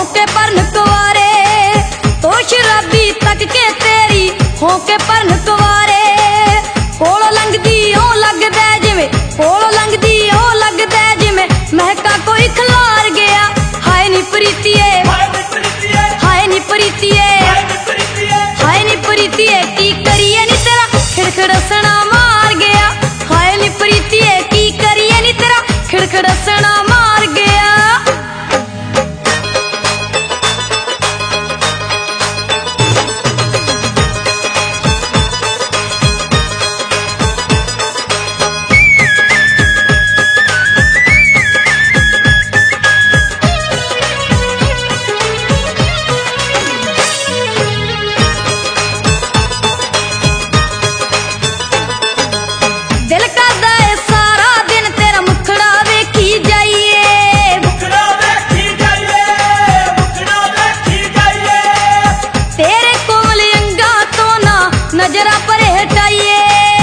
होके परन कुवारे तो शराबी तक के तेरी होके परन कुवारे कोलों लंघदी ओ लगदा जिवें कोलों लंघदी ओ लगदा जिवें महका कोई खलार गया। हाय नी प्रीतिए हाय नी प्रीतिए हाय नी प्रीतिए की करिए नी तेरा खिड़खड़सना मार गया। हाय नी प्रीतिए की करिए नी तेरा खिड़खड़सना मार गया। दिल करदा है सारा दिन तेरा मुखड़ा वेखी जाइए तेरे कोमल अंगा तो ना नजरा पर हटाइए।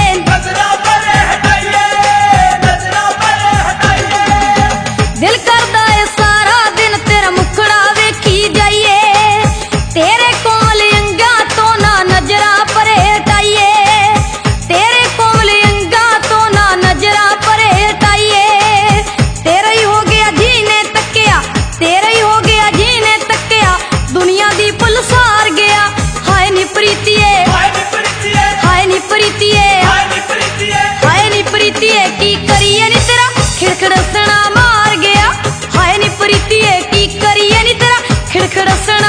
दिल करदा है सारा दिन तेरा मुखड़ा वेखी जाइए तेरे कोमल अंगा तो ना नजरा पर हटाइए। तेरे कोमल अंगा तो ना नजरा पर हटाइए। तेरा ही हो गया जीने तकिया तेरा ही हो गया जीने तकिया दुनिया दी पुल सार गया। हाय नी प्रीतिए हाय नी प्रीतिए हाय नी प्रीतिए की करिए नी तेरा खिड़खड़सना मार गया। हाय नी प्रीतिए की करिए नी तेरा खिड़खड़सना